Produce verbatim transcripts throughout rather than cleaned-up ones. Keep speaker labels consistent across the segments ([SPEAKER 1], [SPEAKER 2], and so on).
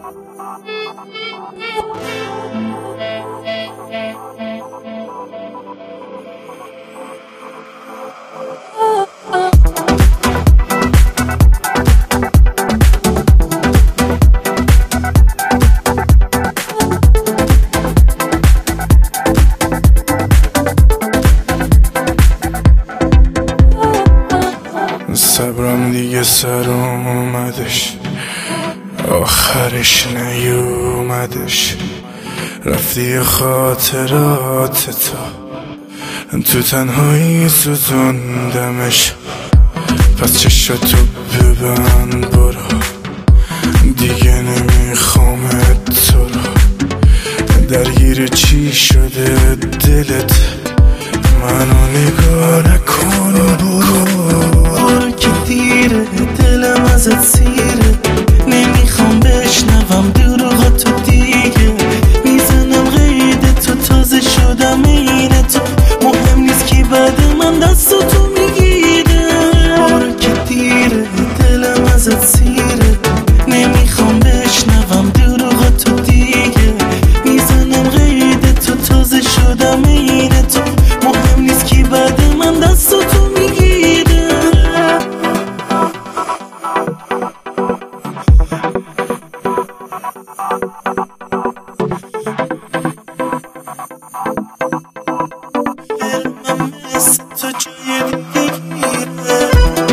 [SPEAKER 1] صبرم دیگه سرم اومدش، آخرش نیومدش. رفتی خاطرات تا تو تنهایی سوزوندمش. پس چشاتو ببند برو، دیگه نمیخوامت تو رو. درگیر چی شده دلت؟ منو نگاه نکن برو
[SPEAKER 2] که دیره، دلم ازت سیره، نمیخوام بشنوم دروغاتو دیگه. میزنم قید تو، تازه شدم این تو، مهم نیست که بعد من دستاتو میگیره. برو که دیره، دلم ازت سیره، نمیخوام بشنوم دروغاتو دیگه. میزنم قید تو، تازه شدم این تو، مهم نیست که بعد من دستاتو میگیره. تو جای دیگه میره.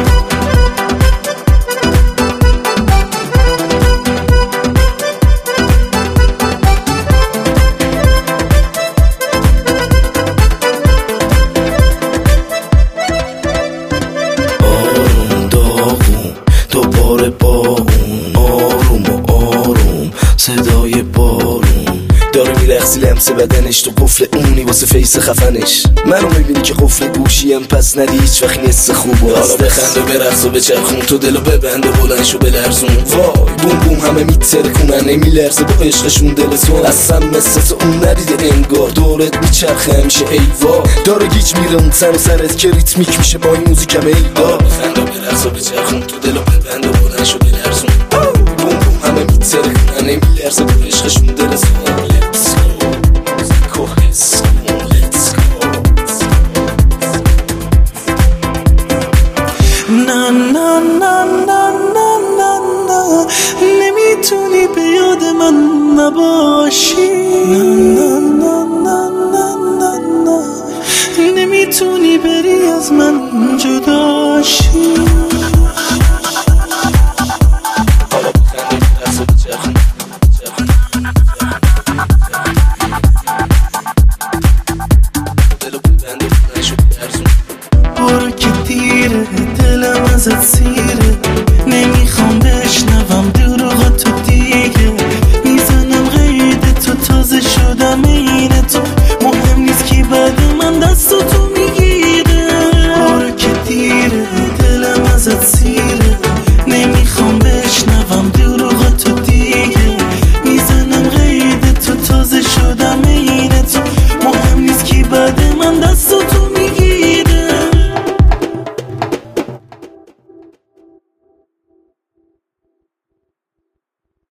[SPEAKER 3] آروم داغون دوباره با اون، آروم و آروم صدای بارون. داره میرقصی لمس بدنش تو قفل اونی واسه فیس خفنش. منو میبینی که قفل گوشیم، پس ندی هیچ وقت نیست خوب و حالا بخند و برقص و بچرخون، تو دلو ببنده بلندشو بلرزون. وای بوم بوم همه میترکونن، نمیلرزه با عشقشون دلتون. اصلا مثل تو اون ندیده انگار، دورت میچرخه همیشه ای وا. داره گیج میره اون سر و سرت که ریتمیک میشه با این موزیکم ای دا. بخند و برقص و بچرخون، تو دلو ببنده بلندشو بلرزون. بوم بوم همه میترکونن، نمیلرزه با عشقشون دلتون.
[SPEAKER 2] نه نه نه نه نه نه نه، نمیتونی به یاد من نباشی. نه نه نه نه نه نه نه، نمیتونی بری از من جداشی.